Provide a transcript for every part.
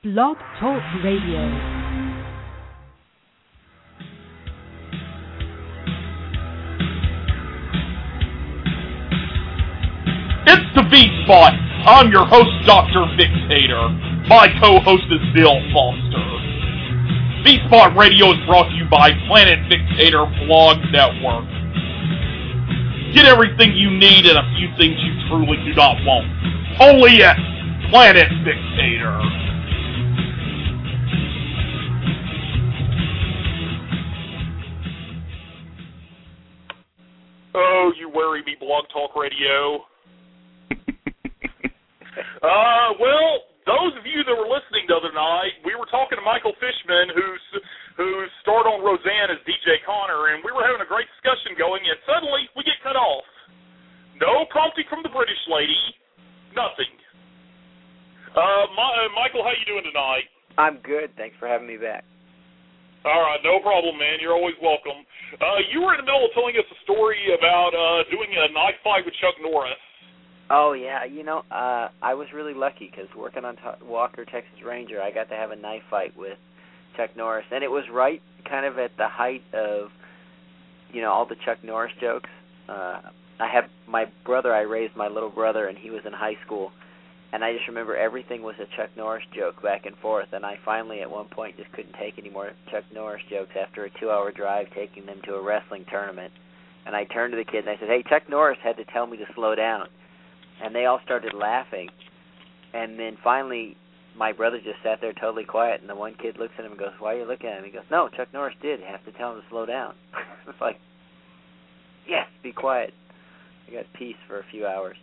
Blog Talk Radio. It's the V-Spot. I'm your host, Dr. Dictator. My co-host is Bill Foster. V-Spot Radio is brought to you by Planet Dictator Blog Network. Get everything you need and a few things you truly do not want. Only at Planet Dictator. Oh, you worry me, Blog Talk Radio. Well, those of you that were listening the other night, we were talking to Michael Fishman, who starred on Roseanne as DJ Connor, and we were having a great discussion going, and suddenly we get cut off. No prompting from the British lady. Nothing. Michael, how you doing tonight? I'm good. Thanks for having me back. All right, no problem, man. You're always welcome. You were in the middle of telling us a story about doing a knife fight with Chuck Norris. Oh, yeah. You know, I was really lucky because working on Walker, Texas Ranger, I got to have a knife fight with Chuck Norris. And it was right kind of at the height of, you know, all the Chuck Norris jokes. I have my brother, I raised my little brother, and he was in high school. And I just remember everything was a Chuck Norris joke back and forth. And I finally, at one point, just couldn't take any more Chuck Norris jokes after a 2-hour drive taking them to a wrestling tournament. And I turned to the kids and I said, hey, Chuck Norris had to tell me to slow down. And they all started laughing. And then finally, my brother just sat there totally quiet. And the one kid looks at him and goes, why are you looking at him? He goes, no, Chuck Norris did have to tell him to slow down. It's like, yes, be quiet. I got peace for a few hours.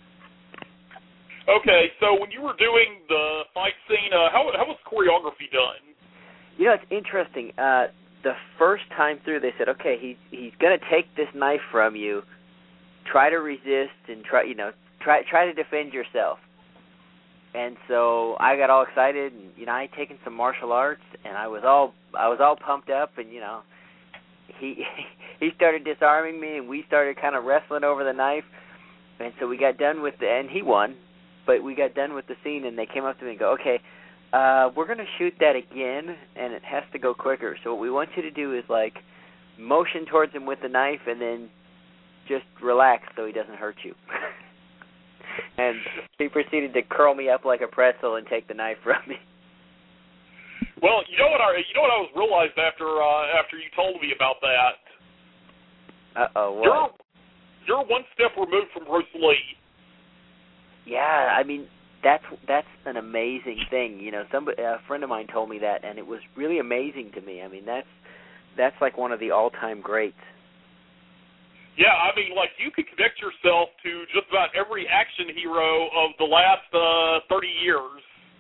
Okay, so when you were doing the fight scene, how was choreography done? You know, it's interesting. The first time through, they said, okay, he's going to take this knife from you. Try to resist and try to defend yourself. And so I got all excited, and you know, I'd taken some martial arts, and I was all pumped up, and you know, he started disarming me, and we started kind of wrestling over the knife, and so we got done with and he won, but we got done with the scene, and they came up to me and go, okay, we're going to shoot that again, and it has to go quicker. So what we want you to do is like motion towards him with the knife, and then just relax so he doesn't hurt you. And he proceeded to curl me up like a pretzel and take the knife from me. Well, you know what I was realized after you told me about that. What? You're one step removed from Bruce Lee. Yeah, I mean that's an amazing thing. You know, a friend of mine told me that, and it was really amazing to me. I mean, that's like one of the all-time greats. Yeah, I mean, like, you could connect yourself to just about every action hero of the last 30 years.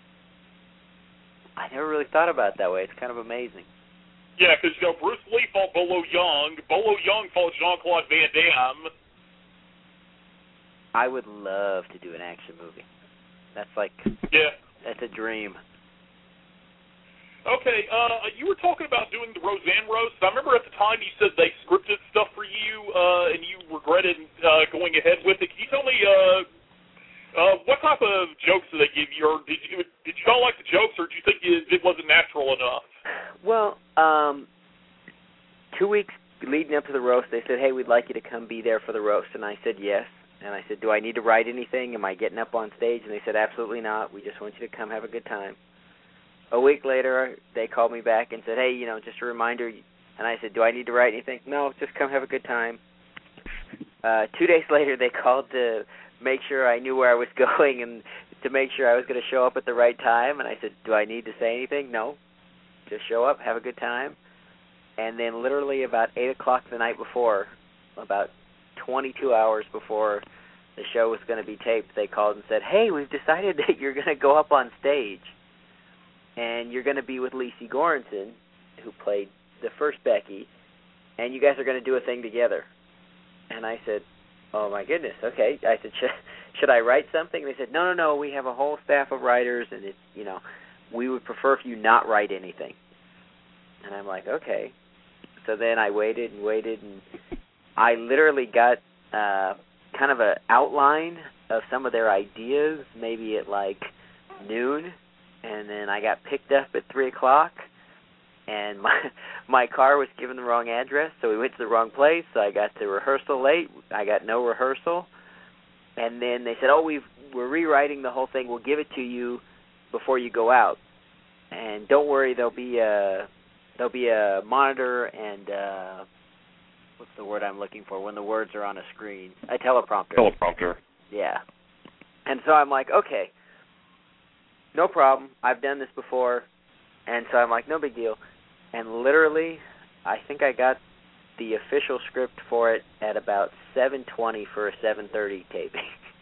I never really thought about it that way. It's kind of amazing. Yeah, because, you know, Bruce Lee fought Bolo Young. Bolo Young fought Jean-Claude Van Damme. I would love to do an action movie. That's that's a dream. Okay, you were talking about doing the Roseanne roast. I remember at the time you said they scripted stuff for you, and you regretted going ahead with it. Can you tell me what type of jokes did they give you, or did you not like the jokes, or do you think it wasn't natural enough? Well, 2 weeks leading up to the roast, they said, hey, we'd like you to come be there for the roast, and I said yes. And I said, do I need to write anything? Am I getting up on stage? And they said, absolutely not. We just want you to come have a good time. A week later, they called me back and said, hey, you know, just a reminder. And I said, do I need to write anything? No, just come have a good time. 2 days later, they called to make sure I knew where I was going and to make sure I was going to show up at the right time. And I said, do I need to say anything? No, just show up, have a good time. And then literally about 8 o'clock the night before, about 22 hours before the show was going to be taped, they called and said, hey, we've decided that you're going to go up on stage. And you're going to be with Lacey Goranson, who played the first Becky, and you guys are going to do a thing together. And I said, oh, my goodness, okay. I said, should I write something? And they said, no, we have a whole staff of writers, and it's, you know, we would prefer if you not write anything. And I'm like, okay. So then I waited, and I literally got kind of an outline of some of their ideas, maybe at like noon. and then I got picked up at 3 o'clock, and my car was given the wrong address, so we went to the wrong place, so I got to rehearsal late. I got no rehearsal, and then they said, oh, we're rewriting the whole thing. We'll give it to you before you go out, and don't worry, there'll be a monitor and what's the word I'm looking for when the words are on a screen? A teleprompter. Teleprompter. Yeah. And so I'm like, okay, no problem. I've done this before. And so I'm like, no big deal. And literally, I think I got the official script for it at about 7:20 for a 7:30 taping.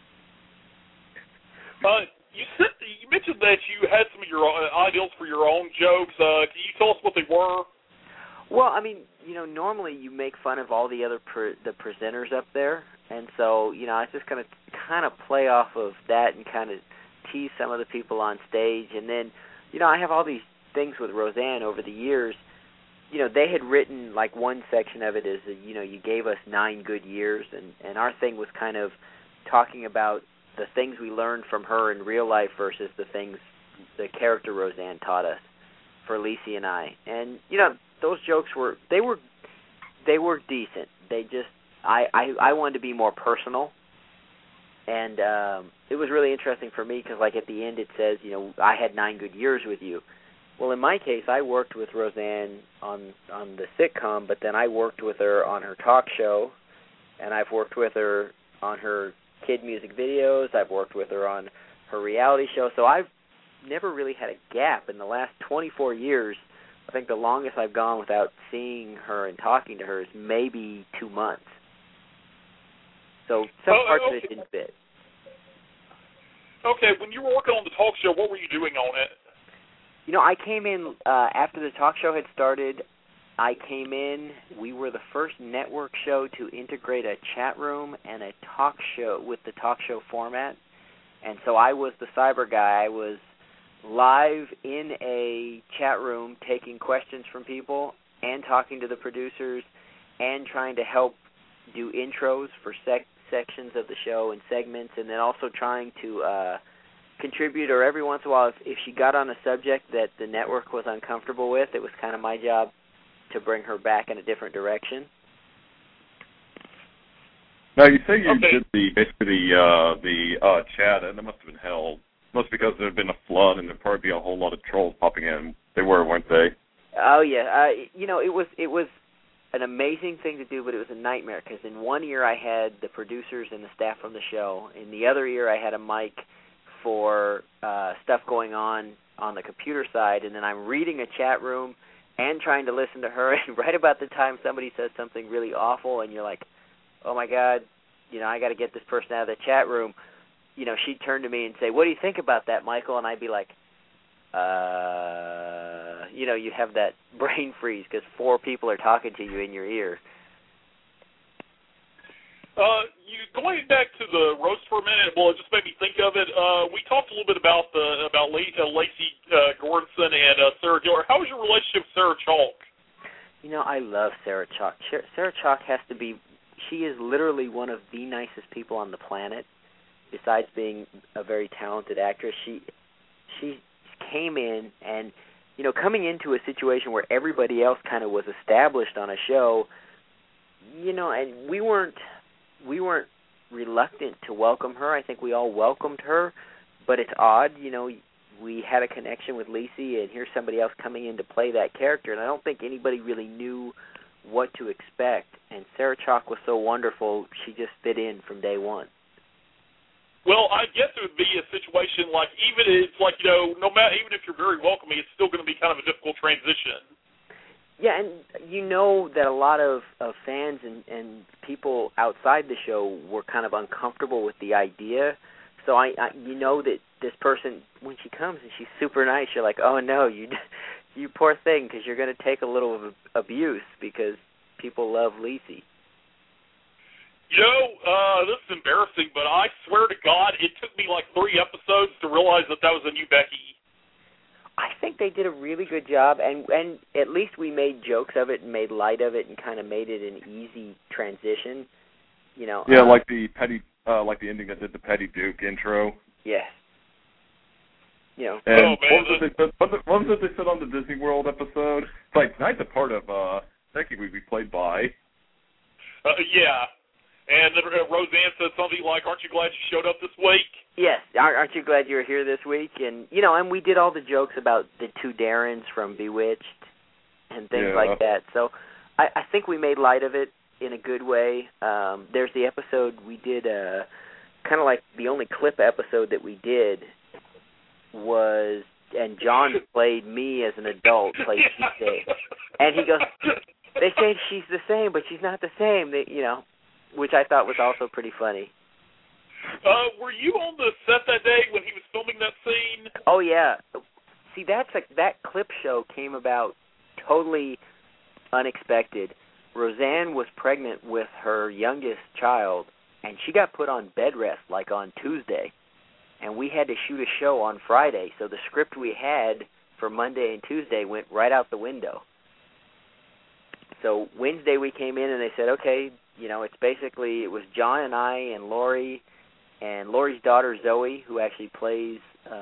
You mentioned that you had some of your ideals for your own jokes. Can you tell us what they were? Well, I mean, normally you make fun of all the other the presenters up there, and so, I was just going to kind of play off of that and kind of tease some of the people on stage. And then, I have all these things with Roseanne over the years. They had written, like, one section of it is, you gave us 9 good years, and our thing was kind of talking about the things we learned from her in real life versus the things the character Roseanne taught us for Lisi and I. And, those jokes were decent. They just, I wanted to be more personal. And it was really interesting for me because, like, at the end it says, I had 9 good years with you. Well, in my case, I worked with Roseanne on the sitcom, but then I worked with her on her talk show, and I've worked with her on her kid music videos. I've worked with her on her reality show. So I've never really had a gap. In the last 24 years, I think the longest I've gone without seeing her and talking to her is maybe 2 months. So some parts of it didn't fit. Okay, when you were working on the talk show, what were you doing on it? I came in after the talk show had started. I came in. We were the first network show to integrate a chat room and a talk show with the talk show format. And so I was the cyber guy. I was live in a chat room taking questions from people and talking to the producers and trying to help do intros for sections of the show and segments, and then also trying to contribute, or every once in a while, if she got on a subject that the network was uncomfortable with, it was kind of my job to bring her back in a different direction. Now, you say you did the chat, and it must have been hell. Must because there had been a flood, and there'd probably be a whole lot of trolls popping in. They were, weren't they? Oh yeah, it was an amazing thing to do, but it was a nightmare because in one ear I had the producers and the staff from the show. In the other ear I had a mic for stuff going on the computer side, and then I'm reading a chat room and trying to listen to her, and right about the time somebody says something really awful and you're like, oh my God, I got to get this person out of the chat room, she'd turn to me and say, what do you think about that, Michael? And I'd be like, you have that brain freeze because 4 people are talking to you in your ear. Going back to the roast for a minute, well, it just made me think of it. We talked a little bit about Lacey Gordonson and Sarah Gellar. How was your relationship with Sarah Chalk? I love Sarah Chalk. Sarah Chalk she is literally one of the nicest people on the planet. Besides being a very talented actress, she came in and, coming into a situation where everybody else kind of was established on a show, and we weren't reluctant to welcome her. I think we all welcomed her, but it's odd, we had a connection with Lisi, and here's somebody else coming in to play that character, and I don't think anybody really knew what to expect, and Sarah Chalk was so wonderful, she just fit in from day one. Well, I guess it would be a situation like no matter, even if you're very welcoming, it's still going to be kind of a difficult transition. Yeah, and that a lot of fans and people outside the show were kind of uncomfortable with the idea. So that this person, when she comes and she's super nice, you're like, oh no, you poor thing, because you're going to take a little of abuse because people love Lisi. This is embarrassing, but I swear to God, it took me like 3 episodes to realize that was a new Becky. I think they did a really good job, and at least we made jokes of it and made light of it and kind of made it an easy transition. Yeah, like the ending that did the Petty Duke intro. Yes. you know. And what was it they said on the Disney World episode? It's like, tonight's a part of, technically we played by. Yeah. And Roseanne said something like, aren't you glad you showed up this week? Yes, aren't you glad you're here this week? And, you know, and we did all the jokes about the two Darrens from Bewitched and things like that. So I think we made light of it in a good way. There's the episode we did, kind of like the only clip episode that we did was, and John played me as an adult, played Tuesday. And he goes, they say she's the same, but she's not the same, you know, which I thought was also pretty funny. Were you on the set that day when he was filming that scene? Oh, yeah. See, that clip show came about totally unexpected. Roseanne was pregnant with her youngest child, and she got put on bed rest, like on Tuesday. And we had to shoot a show on Friday, so the script we had for Monday and Tuesday went right out the window. So Wednesday we came in and they said, okay, you know, it's basically, it was John and I and Lori, and Lori's daughter Zoe, who actually plays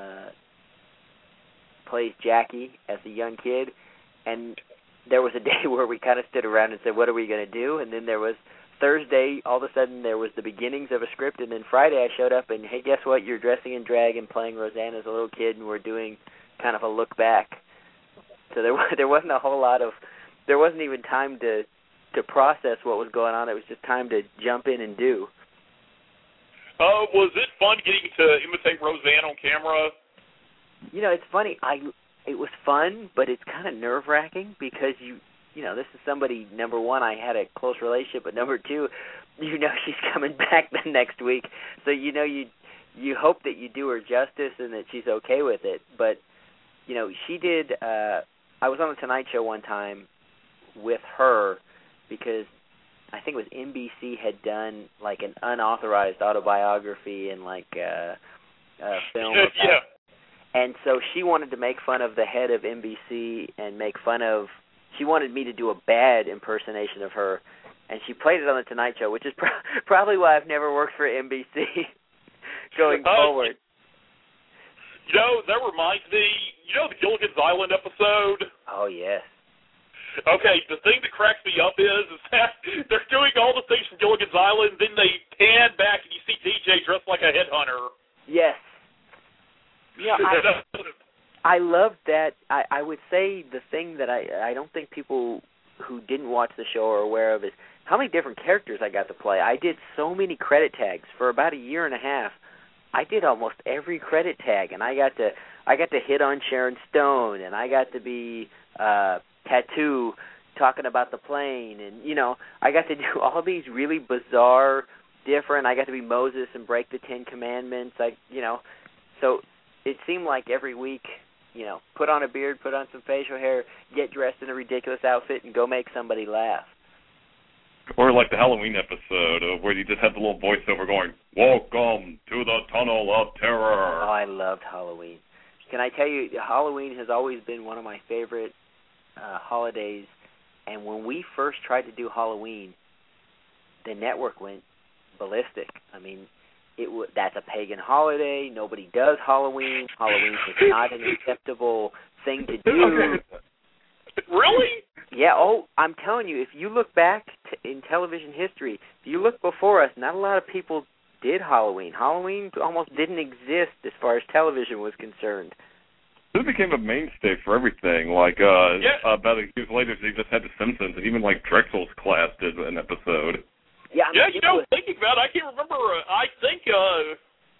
Jackie as a young kid. And there was a day where we kind of stood around and said, what are we going to do? And then there was Thursday, all of a sudden there was the beginnings of a script, and then Friday I showed up and, hey, guess what? You're dressing in drag and playing Roseanne as a little kid, and we're doing kind of a look back. So there wasn't a whole lot of, there wasn't even time to process what was going on. It was just time to jump in and do. Was it fun getting to imitate Roseanne on camera? You know, it's funny. It was fun, but it's kind of nerve-wracking because you know, this is somebody, number one, I had a close relationship, but number two, you know she's coming back the next week. So, you know, you hope that you do her justice and that she's okay with it. But, you know, she did, I was on the Tonight Show one time with her because I think it was NBC had done like an unauthorized autobiography and like a film. Yeah. And so she wanted to make fun of the head of NBC and she wanted me to do a bad impersonation of her, and she played it on the Tonight Show, which is probably why I've never worked for NBC going forward. You know, that reminds me, you know the Gilligan's Island episode? Oh, yes. Okay, the thing that cracks me up is that they're doing all the things from Gilligan's Island, then they pan back and you see DJ dressed like a headhunter. Yes. Yeah, I love that. I would say the thing that I don't think people who didn't watch the show are aware of is how many different characters I got to play. I did so many credit tags for about a year and a half. I did almost every credit tag, and I got to hit on Sharon Stone, and I got to be Tattoo talking about the plane, and you know, I got to do all these really bizarre, different. I got to be Moses and break the 10 Commandments. So it seemed like every week, you know, put on a beard, put on some facial hair, get dressed in a ridiculous outfit, and go make somebody laugh. Or like the Halloween episode where you just had the little voiceover going, "Welcome to the Tunnel of Terror." Oh, I loved Halloween. Can I tell you, Halloween has always been one of my favorite holidays. And when we first tried to do Halloween, the network went ballistic. I mean, that's a pagan holiday. Nobody does Halloween. Halloween is not an acceptable thing to do. Really? Yeah, I'm telling you, if you look back in television history, if you look before us, not a lot of people did Halloween. Halloween almost didn't exist as far as television was concerned. This became a mainstay for everything. Like, about a year later, they just had The Simpsons, and even, like, Drexel's class did an episode. Yeah, you know, thinking about it, I can't remember, I think, I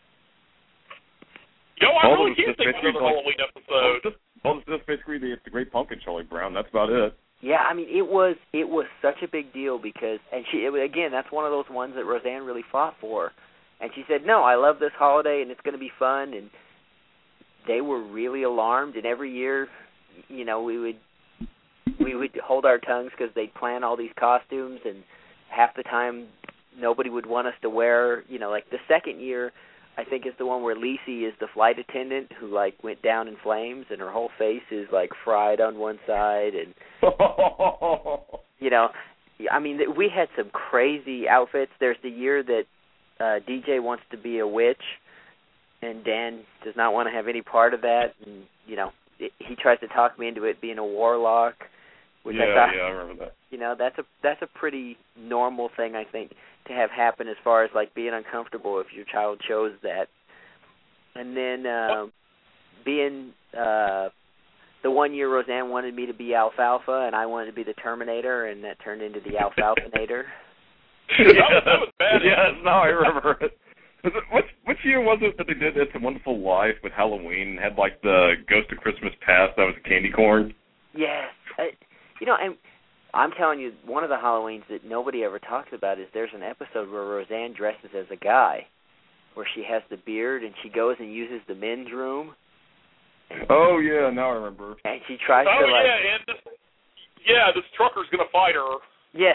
really can't think of another Halloween episode. It's just basically the Great Pumpkin, Charlie Brown. That's about it. Yeah, I mean, it was such a big deal because, and again, that's one of those ones that Roseanne really fought for. And she said, no, I love this holiday, and it's going to be fun, and they were really alarmed, and every year, you know, we would hold our tongues because they'd plan all these costumes, and half the time nobody would want us to wear, you know, like the second year, I think is the one where Lisi is the flight attendant who, like, went down in flames, and her whole face is, like, fried on one side, and, you know, I mean, we had some crazy outfits. There's the year that DJ wants to be a witch, and Dan does not want to have any part of that, and he tries to talk me into it being a warlock, which I thought, I remember that. That's a pretty normal thing, I think, to have happen as far as like being uncomfortable if your child chose that. And then being the 1 year Roseanne wanted me to be Alfalfa, and I wanted to be the Terminator, and that turned into the Alfalfanator. That was bad. Yes, now I remember it. Which year was it that they did It's a Wonderful Life with Halloween and had like the Ghost of Christmas Past that was a candy corn? Yes. And I'm telling you, one of the Halloweens that nobody ever talks about is there's an episode where Roseanne dresses as a guy, where she has the beard and she goes and uses the men's room. Oh, yeah, now I remember. And she tries to, and this trucker's going to fight her. Yes.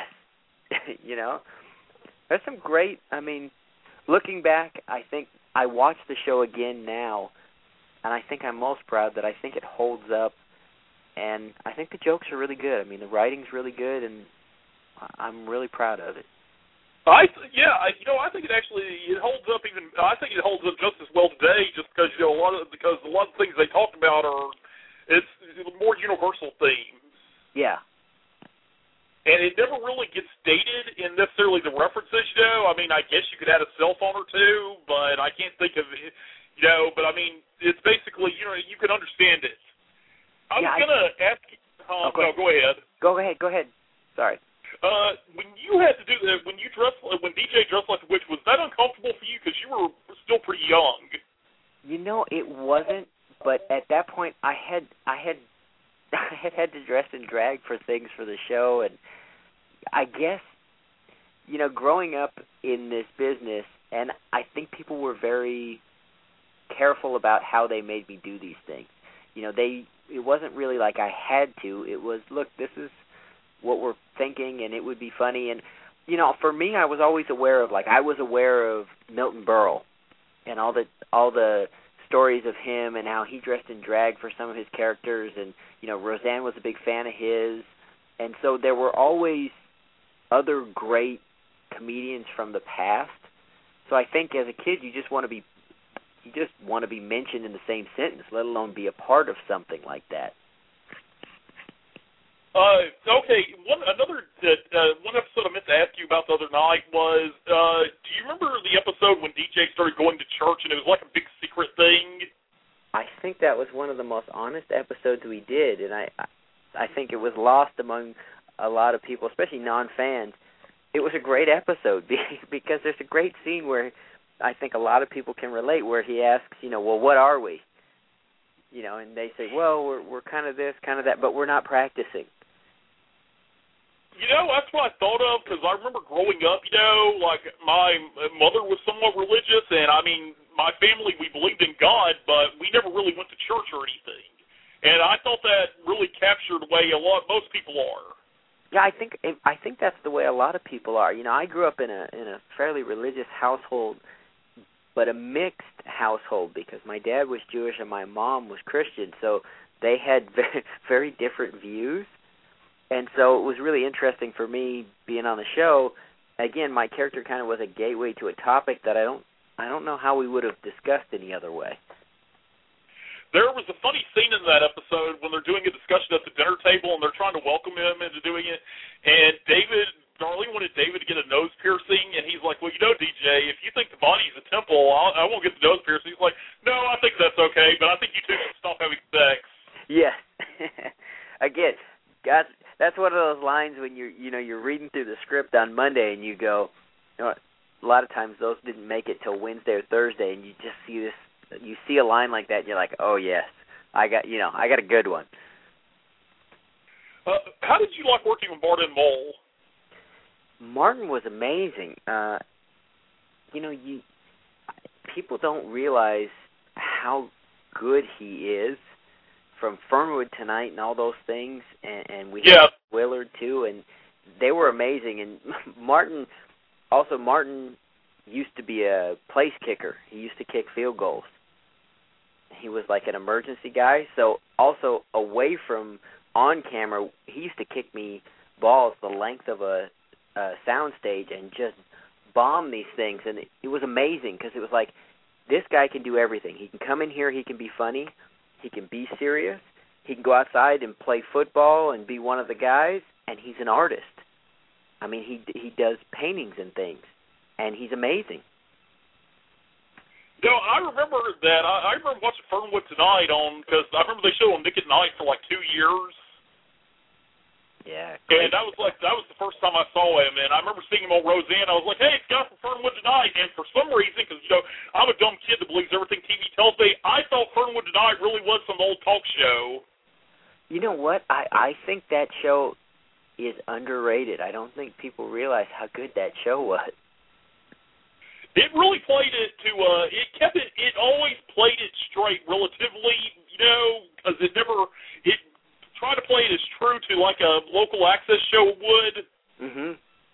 There's some great, looking back, I think I watched the show again now, and I think I'm most proud that I think it holds up, and I think the jokes are really good. The writing's really good, and I'm really proud of it. I think it holds up even. I think it holds up just as well today, just because a lot of the things they talked about it's more universal themes. Yeah. And it never really gets stated in necessarily the references. I guess you could add a cell phone or two, but I can't think of it. But it's basically you can understand it. I was gonna ask. No, go ahead. Go ahead. Sorry. When you had to do that, when DJ dressed like a witch, was that uncomfortable for you? Because you were still pretty young. It wasn't. But at that point, I had to dress in drag for things for the show, and I guess growing up in this business, and I think people were very careful about how they made me do these things. It wasn't really like I had to. It was, look, this is what we're thinking, and it would be funny. And, for me, I was always aware of, Milton Berle and all the stories of him and how he dressed in drag for some of his characters. And, Roseanne was a big fan of his. And so there were always other great comedians from the past. So I think as a kid, you just want to be mentioned in the same sentence, let alone be a part of something like that. Okay, one episode I meant to ask you about the other night was, do you remember the episode when DJ started going to church and it was like a big secret thing? I think that was one of the most honest episodes we did, and I think it was lost among a lot of people, especially non-fans. It was a great episode because there's a great scene where I think a lot of people can relate, where he asks, well, what are we? And they say, well, we're kind of this, kind of that, but we're not practicing. That's what I thought of, because I remember growing up, my mother was somewhat religious, and, my family, we believed in God, but we never really went to church or anything. And I thought that really captured the way most people are. Yeah, I think that's the way a lot of people are. I grew up in a fairly religious household, but a mixed household, because my dad was Jewish and my mom was Christian, so they had very, very different views. And so it was really interesting for me being on the show. Again, my character kind of was a gateway to a topic that I don't know how we would have discussed any other way. There was a funny scene in that episode when they're doing a discussion at the dinner table and they're trying to welcome him into doing it. And Darlene wanted David to get a nose piercing, and he's like, well, DJ, if you think the body's a temple, I won't get the nose piercing. He's like, no, I think that's okay, but I think you two should stop having sex. Yeah. Again, guys, that's one of those lines when you're reading through the script on Monday and you go, a lot of times those didn't make it till Wednesday or Thursday, and you just see this. You see a line like that, and you're like, oh yes, I got a good one. How did you like working with Martin Mull? Martin was amazing. People don't realize how good he is, from Fernwood Tonight and all those things, and we had Willard too, and they were amazing. And Martin used to be a place kicker. He used to kick field goals. He was like an emergency guy. So also away from on camera, he used to kick me balls the length of a sound stage and just bomb these things. And it was amazing because it was like this guy can do everything. He can come in here, he can be funny, he can be serious, he can go outside and play football and be one of the guys, and he's an artist. I mean, he does paintings and things, and he's amazing. You know, I remember that. I remember watching Fernwood Tonight because I remember they showed on Nick at Night for like 2 years. Yeah. And that was the first time I saw him, and I remember seeing him on Roseanne. I was like, hey, it's a guy from Fernwood Tonight. And for some reason, because, you know, I'm a dumb kid that believes everything TV tells me, I thought Fernwood Tonight really was some old talk show. You know what? I think that show is underrated. I don't think people realize how good that show was. It really played it to, it always played it straight relatively, you know, because it tried to play it as true to like a local access show would. Mm-hmm.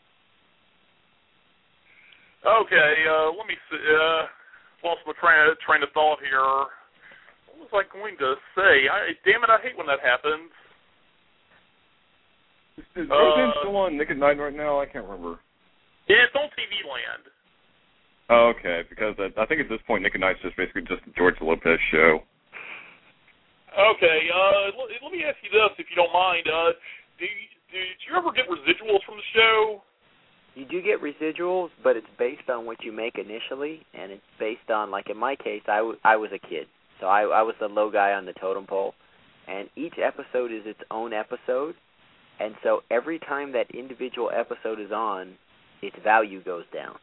Okay, let me see, lost my train of thought here. What was I going to say? Damn it, I hate when that happens. Is Roseanne still on Nick at Night right now? I can't remember. Yeah, it's on TV Land. Oh, okay, because I think at this point Nick at Night's just basically just the George Lopez show. Okay, let me ask you this, if you don't mind. Did you ever get residuals from the show? You do get residuals, but it's based on what you make initially, and it's based on, like in my case, I was a kid, so I was the low guy on the totem pole, and each episode is its own episode, and so every time that individual episode is on, its value goes down.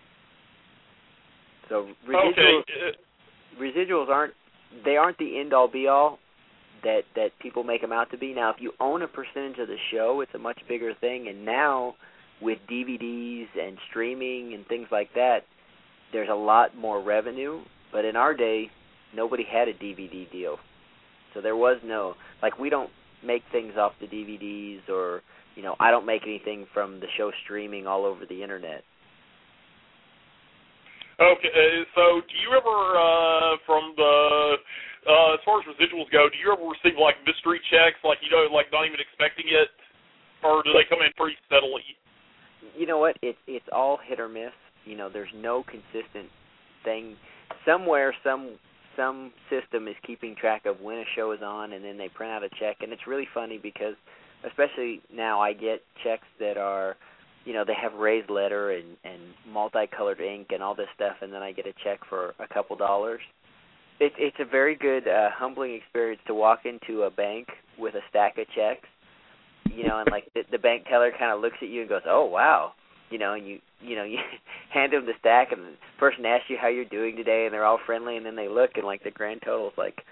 So residuals aren't the end-all be-all that people make them out to be. Now, if you own a percentage of the show, it's a much bigger thing. And now, with DVDs and streaming and things like that, there's a lot more revenue. But in our day, nobody had a DVD deal. So there was no, like, we don't make things off the DVDs or, you know, I don't make anything from the show streaming all over the Internet. Okay, so do you ever, from the, as far as residuals go, do you ever receive, like, mystery checks, like, you know, like, not even expecting it, or do they come in pretty steadily? You know what, it's all hit or miss. You know, there's no consistent thing. Somewhere, some system is keeping track of when a show is on, and then they print out a check, and it's really funny because, especially now, I get checks that are, you know, they have raised letter and multicolored ink and all this stuff, and then I get a check for a couple dollars. It's a very good, humbling experience to walk into a bank with a stack of checks, you know, and like the bank teller kind of looks at you and goes, "Oh wow," you know, and you hand them the stack, and the person asks you how you're doing today, and they're all friendly, and then they look and like the grand total is like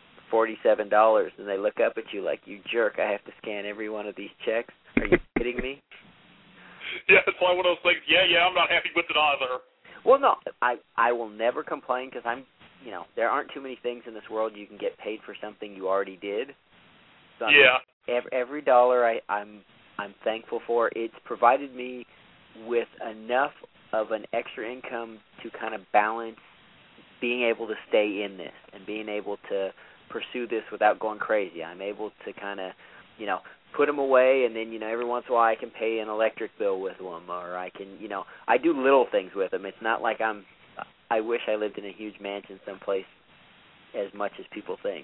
$47, and they look up at you like, "You jerk! I have to scan every one of these checks. Are you kidding me?" Yeah, it's like one of those things. Yeah, I'm not happy with it either. Well, no, I will never complain because you know, there aren't too many things in this world you can get paid for something you already did. So yeah. Every dollar I'm thankful for. It's provided me with enough of an extra income to kind of balance being able to stay in this and being able to pursue this without going crazy. I'm able to kind of, you know, put them away, and then, you know, every once in a while I can pay an electric bill with them, or I can, you know, I do little things with them. It's not like I wish I lived in a huge mansion someplace as much as people think.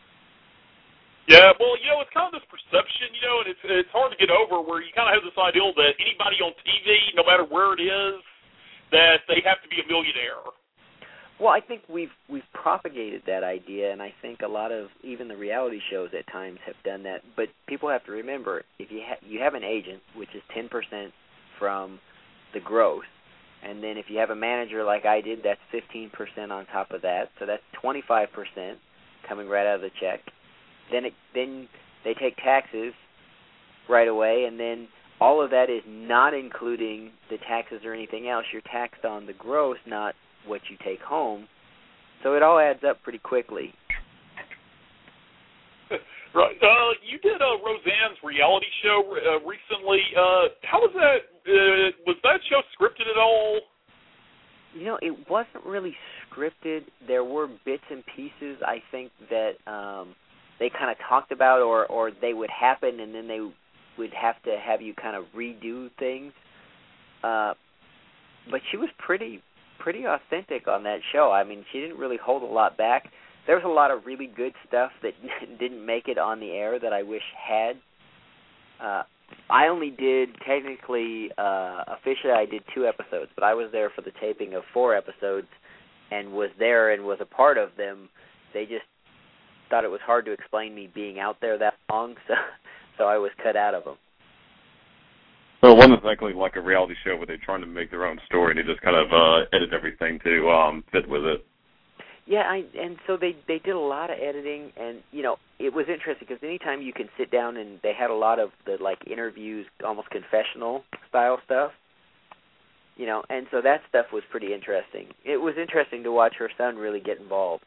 Yeah, well, you know, it's kind of this perception, you know, and it's hard to get over where you kind of have this ideal that anybody on TV, no matter where it is, that they have to be a millionaire. Well, I think we've propagated that idea, and I think a lot of even the reality shows at times have done that. But people have to remember, if you have an agent, which is 10% from the gross, and then if you have a manager like I did, that's 15% on top of that, so that's 25% coming right out of the check. Then they take taxes right away, and then all of that is not including the taxes or anything else. You're taxed on the gross, not what you take home. So it all adds up pretty quickly. Right. You did Roseanne's reality show recently. How was that? Was that show scripted at all? You know, it wasn't really scripted. There were bits and pieces, I think, that they kind of talked about or they would happen, and then they would have to have you kind of redo things. But she was pretty pretty authentic on that show. I mean, she didn't really hold a lot back. There was a lot of really good stuff that didn't make it on the air that I wish had. I only did, technically, officially I did 2 episodes, but I was there for the taping of 4 episodes and was there and was a part of them. They just thought it was hard to explain me being out there that long, so I was cut out of them. So it wasn't exactly like a reality show where they're trying to make their own story and they just kind of edit everything to fit with it. Yeah, and so they did a lot of editing, and, you know, it was interesting because anytime you can sit down and they had a lot of the, like, interviews, almost confessional-style stuff, you know, and so that stuff was pretty interesting. It was interesting to watch her son really get involved.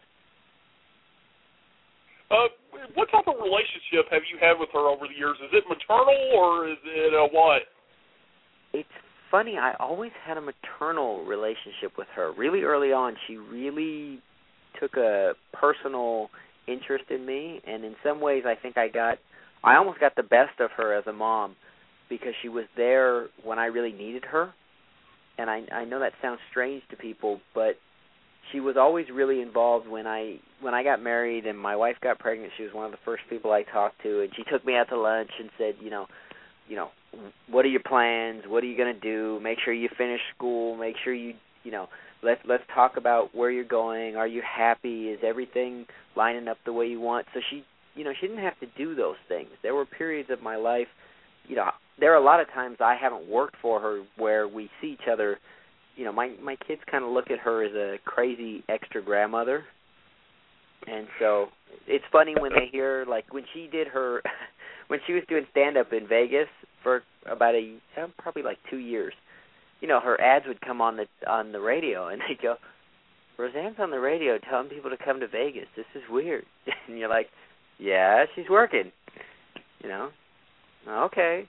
What type of relationship have you had with her over the years? Is it maternal or is it what? It's funny. I always had a maternal relationship with her. Really early on, she really took a personal interest in me, and in some ways I think I almost got the best of her as a mom because she was there when I really needed her. And I know that sounds strange to people, but she was always really involved when I got married and my wife got pregnant. She was one of the first people I talked to, and she took me out to lunch and said, you know, what are your plans? What are you going to do? Make sure you finish school. Make sure you know, let's talk about where you're going. Are you happy? Is everything lining up the way you want? So she didn't have to do those things. There were periods of my life, you know, there are a lot of times I haven't worked for her where we see each other. You know, my kids kind of look at her as a crazy extra grandmother. And so it's funny when they hear, like, when she did her, when she was doing stand-up in Vegas for about probably like 2 years, you know, her ads would come on the radio, and they'd go, Roseanne's on the radio telling people to come to Vegas. This is weird. And you're like, yeah, she's working. You know? Okay.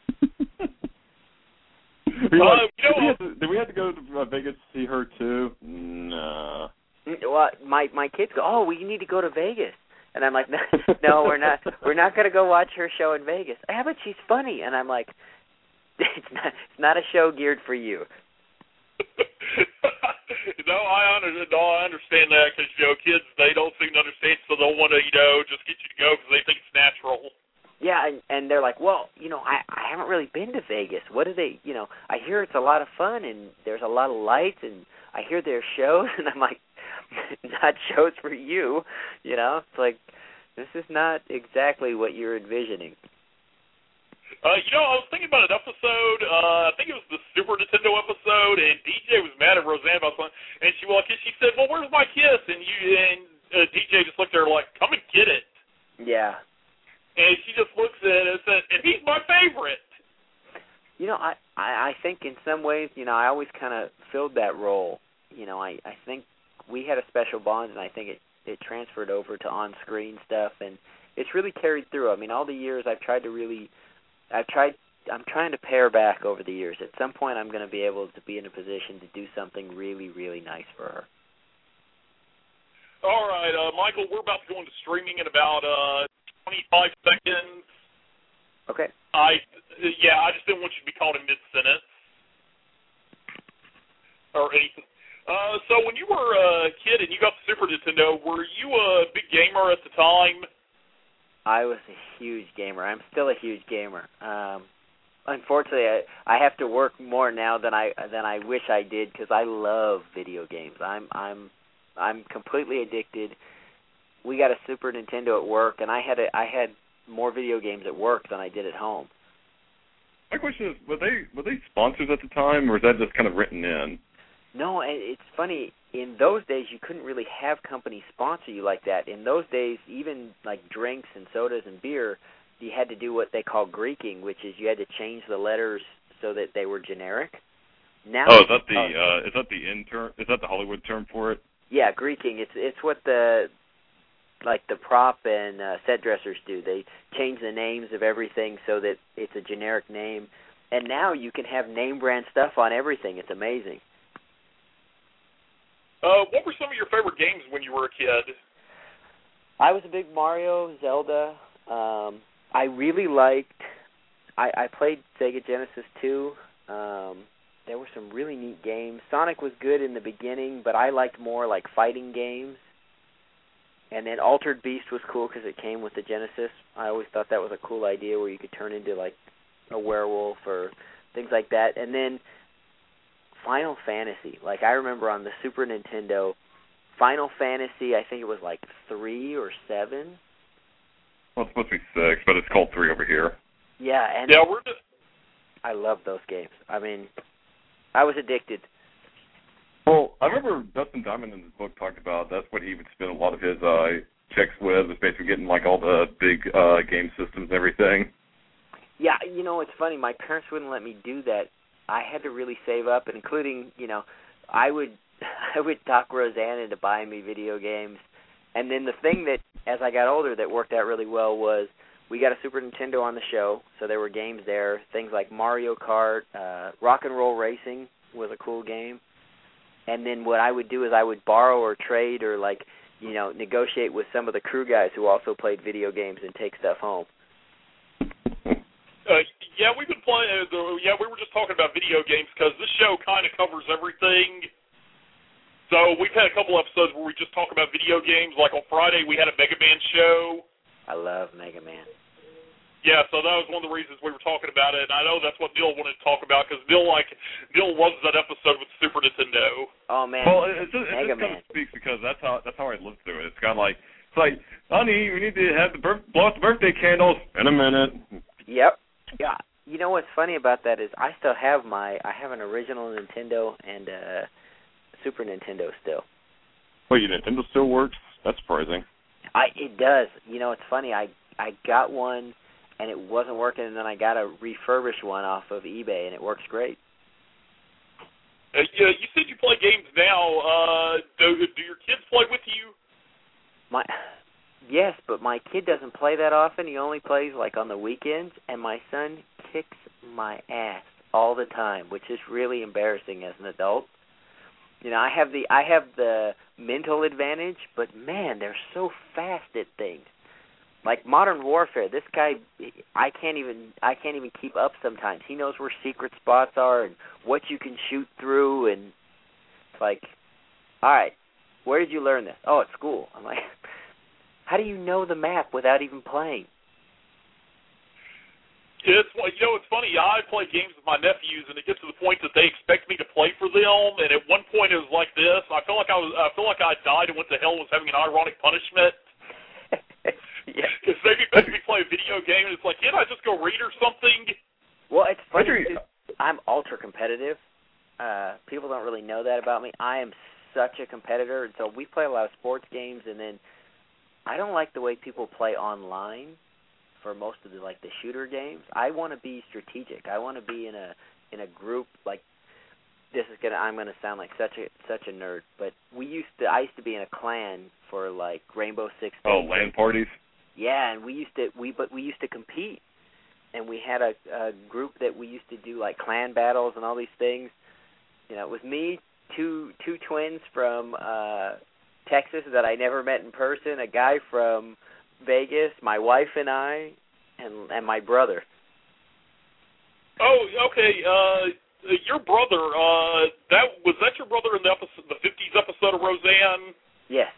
Did we have to go to Vegas to see her too? No. Well, my kids go, oh, we need to go to Vegas, and I'm like, no, we're not. We're not going to go watch her show in Vegas. Yeah, but she's funny, and I'm like, it's not a show geared for you. No, I understand that because kids they don't seem to understand, so they'll want to just get you to go because they think it's natural. Yeah, and they're like, well, I haven't really been to Vegas. What do they, I hear it's a lot of fun and there's a lot of lights and I hear their shows, and I'm like, not shows for you, It's like, this is not exactly what you're envisioning. I was thinking about an episode, I think it was the Super Nintendo episode, and DJ was mad at Roseanne about something, and she said, well, where's my kiss? And DJ just looked at her like, come and get it. Yeah. And she just looks at it and says, and he's my favorite. I think in some ways, I always kind of filled that role. I think we had a special bond, and I think it transferred over to on-screen stuff, and it's really carried through. I mean, all the years I'm trying to pare back over the years. At some point, I'm going to be able to be in a position to do something really, really nice for her. All right, Michael, we're about to go into streaming in about 25 seconds. Okay. I just didn't want you to be called in mid-sentence or anything. So when you were a kid and you got the Super Nintendo, were you a big gamer at the time? I was a huge gamer. I'm still a huge gamer. Unfortunately, I have to work more now than I wish I did because I love video games. I'm completely addicted. We got a Super Nintendo at work, and I had more video games at work than I did at home. My question is, were they sponsors at the time, or is that just kind of written in? No, and it's funny. In those days, you couldn't really have companies sponsor you like that. In those days, even like drinks and sodas and beer, you had to do what they call Greeking, which is you had to change the letters so that they were generic. Now, is that the Hollywood term for it? Yeah, Greeking. It's what the prop and set dressers do. They change the names of everything so that it's a generic name. And now you can have name brand stuff on everything. It's amazing. What were some of your favorite games when you were a kid? I was a big Mario, Zelda. I really liked. I played Sega Genesis 2. there were some really neat games. Sonic was good in the beginning, but I liked more like fighting games. And then Altered Beast was cool because it came with the Genesis. I always thought that was a cool idea where you could turn into like a werewolf or things like that. And then Final Fantasy. Like I remember on the Super Nintendo, Final Fantasy, I think it was like 3 or 7. Well, it's supposed to be 6, but it's called 3 over here. Yeah, and I love those games. I mean, I was addicted. Well, I remember Dustin Diamond in his book talked about that's what he would spend a lot of his checks with, was basically getting like all the big game systems and everything. Yeah, you know, it's funny. My parents wouldn't let me do that. I had to really save up, including, you know, I would talk Roseanne into buying me video games. And then the thing that, as I got older, that worked out really well was we got a Super Nintendo on the show, so there were games there, things like Mario Kart, Rock and Roll Racing was a cool game. And then what I would do is I would borrow or trade or, like, you know, negotiate with some of the crew guys who also played video games and take stuff home. Yeah, we've been playing. We were just talking about video games because this show kind of covers everything. So we've had a couple episodes where we just talk about video games. Like on Friday, we had a Mega Man show. I love Mega Man. Yeah, so that was one of the reasons we were talking about it. And I know that's what Neil wanted to talk about because Neil loves that episode with Super Nintendo. Oh man! Well, it just Mega kind Man of speaks because that's how I lived through it. It's kind of like honey, we need to have blow out the birthday candles in a minute. Yep. Yeah. You know what's funny about that is I still have an original Nintendo and Super Nintendo still. Well, your Nintendo still works? That's surprising. It does. You know, it's funny. I got one and it wasn't working, and then I got a refurbished one off of eBay, and it works great. You said you play games now. Do your kids play with you? Yes, but my kid doesn't play that often. He only plays like on the weekends, and my son kicks my ass all the time, which is really embarrassing as an adult. You know, I have the mental advantage, but man, they're so fast at things. Like Modern Warfare, this guy, I can't even keep up sometimes. He knows where secret spots are and what you can shoot through, and it's like, all right, where did you learn this? Oh, at school. I'm like, how do you know the map without even playing? It's funny. I play games with my nephews, and it gets to the point that they expect me to play for them. And at one point, it was like this. I feel like I died and went to hell and was having an ironic punishment. Yeah, because they expect me to play a video game, and it's like, can't I just go read or something? Well, it's funny. I'm ultra competitive. People don't really know that about me. I am such a competitor, and so we play a lot of sports games, and then I don't like the way people play online for most of the shooter games. I want to be strategic. I want to be in a group. Like, I'm gonna sound like such a nerd, but I used to be in a clan for like Rainbow Six Siege. Oh, LAN parties. Yeah, and we used to compete, and we had a group that we used to do like clan battles and all these things. You know, it was me, two twins from Texas that I never met in person, a guy from Vegas, my wife and I, and my brother. Oh, okay. Your brother, was that your brother in the 50s episode of Roseanne? Yes.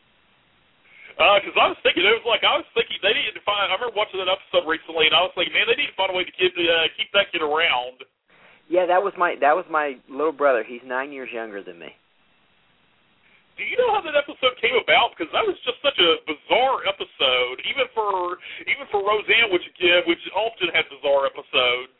Because I was thinking they needed to find. I remember watching that episode recently, and I was thinking, man, they need to find a way to keep that kid around. Yeah, that was my little brother. He's 9 years younger than me. Do you know how that episode came about? Because that was just such a bizarre episode, even for Roseanne, which often had bizarre episodes.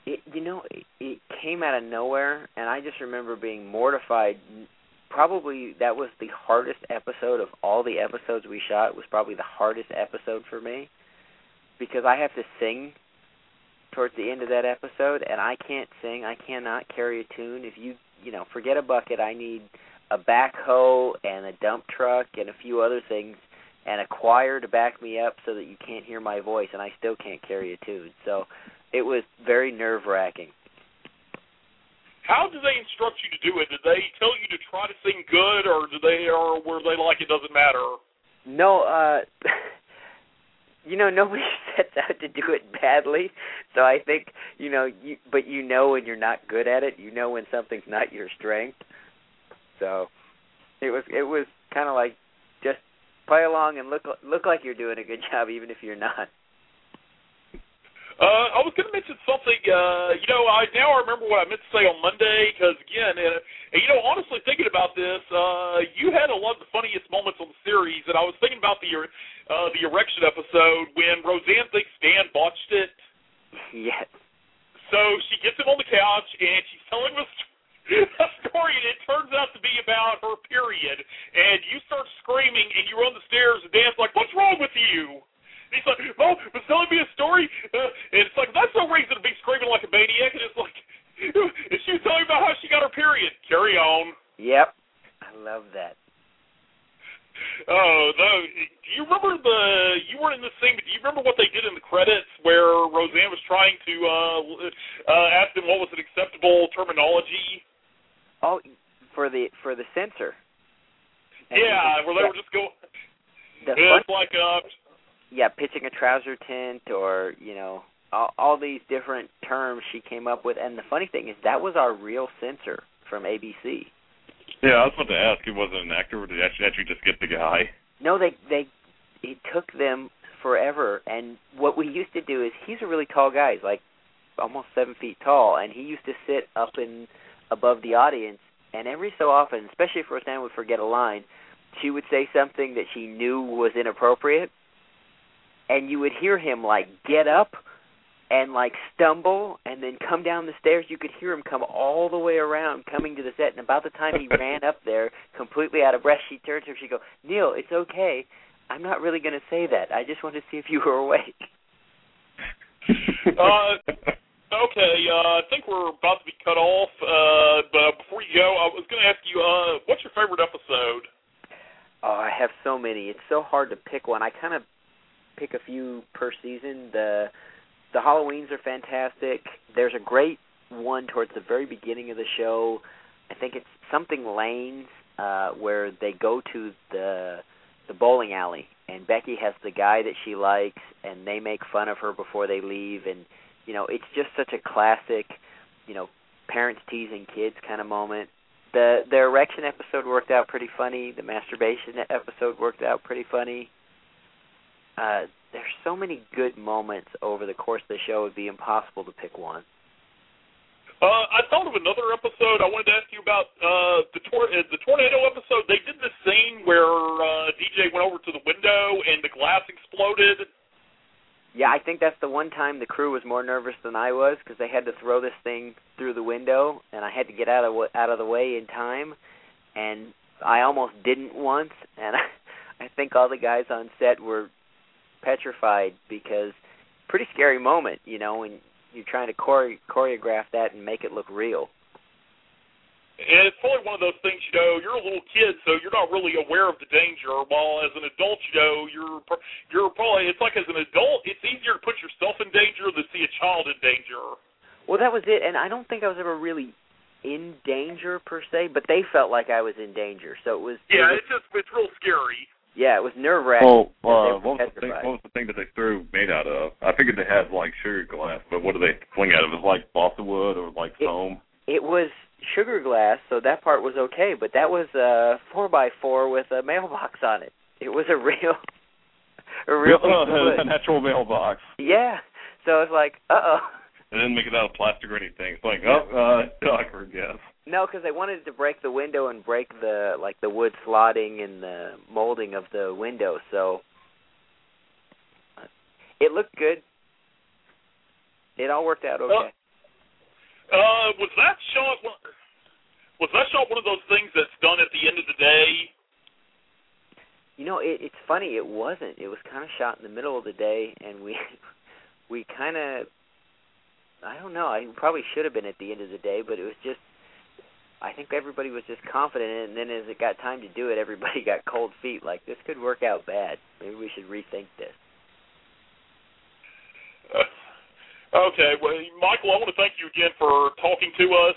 It came out of nowhere, and I just remember being mortified. Probably that was the hardest episode of all the episodes we shot. It was probably the hardest episode for me because I have to sing towards the end of that episode, and I can't sing. I cannot carry a tune. If you forget a bucket, I need a backhoe and a dump truck and a few other things and a choir to back me up so that you can't hear my voice, and I still can't carry a tune. So it was very nerve-wracking. How do they instruct you to do it? Did they tell you to try to sing good, or were they like it doesn't matter? No, nobody sets out to do it badly. So I think, but when you're not good at it, when something's not your strength. So it was kind of like just play along and look like you're doing a good job, even if you're not. I was going to mention something. I remember what I meant to say on Monday because, again, honestly thinking about this, you had a lot of the funniest moments on the series, and I was thinking about the erection episode when Roseanne thinks Dan botched it. Yes. So she gets him on the couch, and she's telling him a story, and it turns out to be about her period. And you start screaming, and you run the stairs, and Dan's like, "What's wrong with you?" And he's like, "Mom was telling me a story." And it's like, that's no reason to be screaming like a maniac. And it's like, and she was telling me about how she got her period. Carry on. Yep. I love that. Oh, no. Do you remember you weren't in this thing, but do you remember what they did in the credits where Roseanne was trying to ask them what was an acceptable terminology? Oh, for the censor. Yeah, where they were just going. It's like pitching a trouser tint, or all these different terms she came up with. And the funny thing is, that was our real censor from ABC. Yeah, I was about to ask. He wasn't an actor, or did they actually just get the guy? No, it took them forever. And what we used to do is, he's a really tall guy. He's like almost 7 feet tall, and he used to sit up above the audience. And every so often, especially if Roseanne would forget a line, she would say something that she knew was inappropriate, and you would hear him get up and stumble and then come down the stairs. You could hear him come all the way around coming to the set, and about the time he ran up there completely out of breath, she turned to him, she'd go, "Neil, it's okay. I'm not really going to say that. I just wanted to see if you were awake." Okay, I think we're about to be cut off, but before you go, I was going to ask you, what's your favorite episode? Oh, I have so many. It's so hard to pick one. I kind of pick a few per season. The Halloweens are fantastic. There's a great one towards the very beginning of the show. I think it's something Lanes, where they go to the bowling alley, and Becky has the guy that she likes, and they make fun of her before they leave, and it's just such a classic, parents teasing kids kind of moment. The erection episode worked out pretty funny. The masturbation episode worked out pretty funny. There's so many good moments over the course of the show, it would be impossible to pick one. I thought of another episode I wanted to ask you about, the tornado episode. They did this scene where DJ went over to the window and the glass exploded. Yeah, I think that's the one time the crew was more nervous than I was, because they had to throw this thing through the window, and I had to get out of the way in time, and I almost didn't once, and I think all the guys on set were petrified, because pretty scary moment, when you're trying to choreograph that and make it look real. And it's probably one of those things, you're a little kid, so you're not really aware of the danger, while as an adult, you're probably, it's like as an adult, it's easier to put yourself in danger than see a child in danger. Well, that was it, and I don't think I was ever really in danger, per se, but they felt like I was in danger, so it was... Yeah, it's real scary. Yeah, it was nerve-wracking. Well, what was the thing that they threw made out of? I figured they had, sugar glass, but what do they fling out of? It was balsa wood or foam? It was sugar glass, so that part was okay, but that was a 4x4 with a mailbox on it. It was a real a natural mailbox. Yeah, so I was like, uh-oh. They didn't make it out of plastic or anything. It's like, awkward, yes. No, because they wanted to break the window and break the wood slotting and the molding of the window, so it looked good. It all worked out okay. Was that shot one of those things that's done at the end of the day? It's funny. It wasn't. It was kind of shot in the middle of the day, and we kind of, I don't know. I probably should have been at the end of the day, but it was just, I think everybody was just confident in it, and then as it got time to do it, everybody got cold feet. Like, this could work out bad. Maybe we should rethink this. Okay, well, Michael, I want to thank you again for talking to us,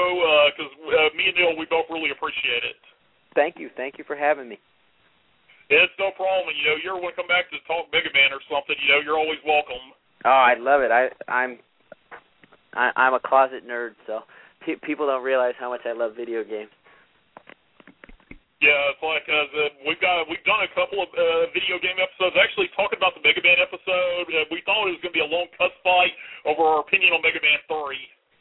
because me and Neil, we both really appreciate it. Thank you. Thank you for having me. It's no problem. You know, you ever want to come back to talk Mega Man or something, you know, you're always welcome. Oh, I'd love it. I'm a closet nerd, so people don't realize how much I love video games. Yeah, it's like we've done a couple of video game episodes. Actually, talking about the Mega Man episode, we thought it was going to be a long cuss fight over our opinion on Mega Man 3.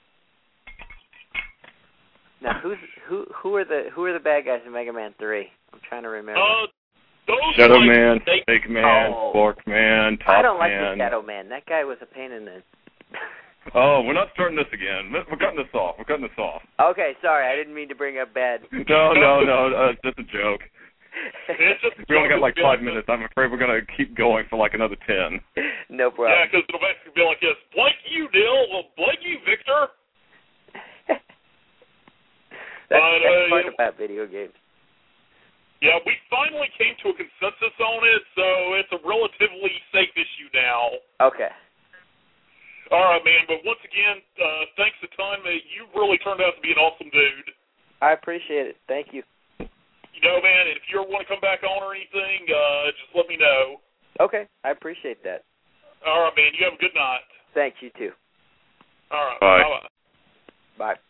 Now, who are the bad guys in Mega Man 3? I'm trying to remember. Shadow Man, Snake Man, Fork Man, Top Man. I don't like the Shadow Man. That guy was a pain in the... Oh, we're not starting this again. We're cutting this off. Okay, sorry. I didn't mean to bring up bad... No. Just a joke. We only got like 5 minutes. I'm afraid we're going to keep going for like another 10. No problem. Yeah, because it'll basically be like this. Blank you, Dill. Blank you, Victor. That's the part about video games. Yeah, we finally came to a consensus on it, so it's a relatively safe issue now. Okay. All right, man, but once again, thanks a ton. You really turned out to be an awesome dude. I appreciate it. Thank you. You know, man, if you ever want to come back on or anything, just let me know. Okay, I appreciate that. All right, man, you have a good night. Thanks, you too. All right. Bye. Bye.